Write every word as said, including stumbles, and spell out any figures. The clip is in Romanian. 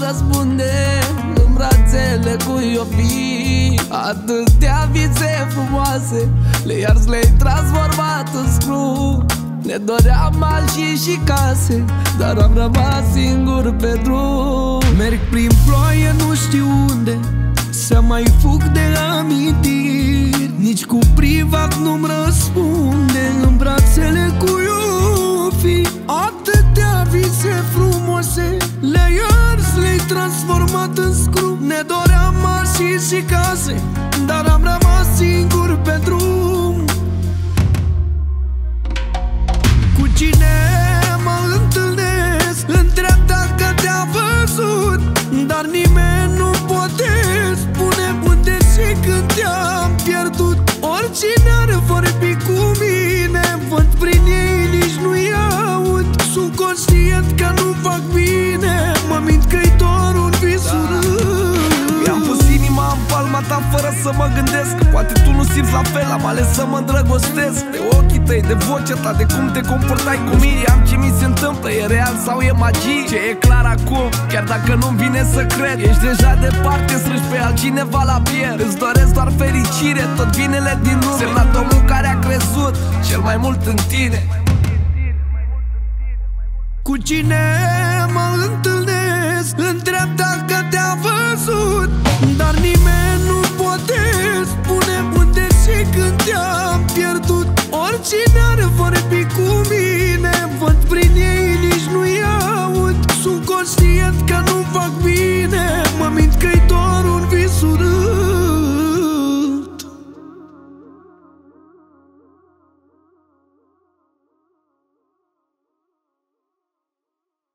răspunde în brațele cu iubiri. Atâtea vise frumoase le ars, le-ai transformat în scrum. Ne doream mașini și case, dar am rămas singur pe drum. Merg prin ploaie, nu știu unde să mai fug de amintiri. Nici cu privat nu-mi răspunde în brațele cu iubi. Atâtea vise frumoase le-ai ars, le-ai transformat în scrum. Ne doream mașini și case, dar am rămas singur pe drum. Cu cine mă întâlnesc întreabă dacă te-a văzut, dar nimeni nu poate spune unde și când te-am pierdut. Oricine ar vorbi cu mine, văd prin ei, nici nu-i aud. Sunt conștient că nu fac bine, mă mint că-i doar un vis urât. Mi-am pus inima în palma ta fără să mă gândesc. Poate tu nu simți la fel, am ales să mă îndrăgostesc. De ochii tăi, de vocea ta, de cum te comportai cu mine. Am ce mi se întâmplă, e real sau e magie? Ce e clar acum, chiar dacă nu-mi vine să cred. Ești deja departe, strângi pe altcineva la piele. Îți doresc doar fericire, tot binele din lume. Semnat omul care a crezut cel mai mult în tine. Cu cine mă întâlnesc întreabă dacă te-a văzut, dar nimeni